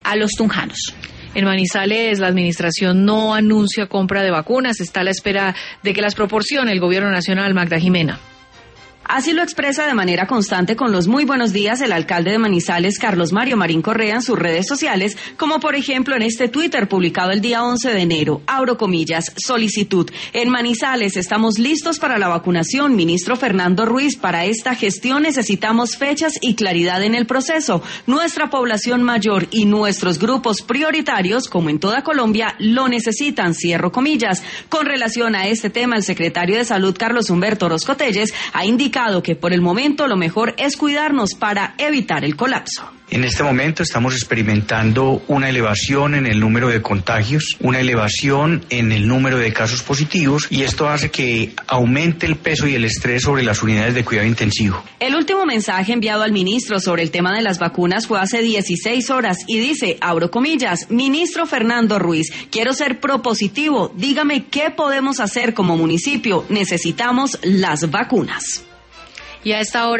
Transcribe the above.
a los tunjanos. En Manizales, la administración no anuncia compra de vacunas, está a la espera de que las proporcione el gobierno nacional. Magda Jimena. Así lo expresa de manera constante con los muy buenos días el alcalde de Manizales, Carlos Mario Marín Correa, en sus redes sociales, como por ejemplo en este Twitter publicado el día 11 de enero, abro comillas, solicitud. En Manizales estamos listos para la vacunación, ministro Fernando Ruiz. Para esta gestión necesitamos fechas y claridad en el proceso. Nuestra población mayor y nuestros grupos prioritarios, como en toda Colombia, lo necesitan, cierro comillas. Con relación a este tema, el secretario de Salud, Carlos Humberto Orozco Telles, ha indicado que por el momento lo mejor es cuidarnos para evitar el colapso. En este momento estamos experimentando una elevación en el número de contagios, una elevación en el número de casos positivos, y esto hace que aumente el peso y el estrés sobre las unidades de cuidado intensivo. El último mensaje enviado al ministro sobre el tema de las vacunas fue hace 16 horas y dice, abro comillas, ministro Fernando Ruiz, quiero ser propositivo, dígame qué podemos hacer como municipio, necesitamos las vacunas. Y a esta hora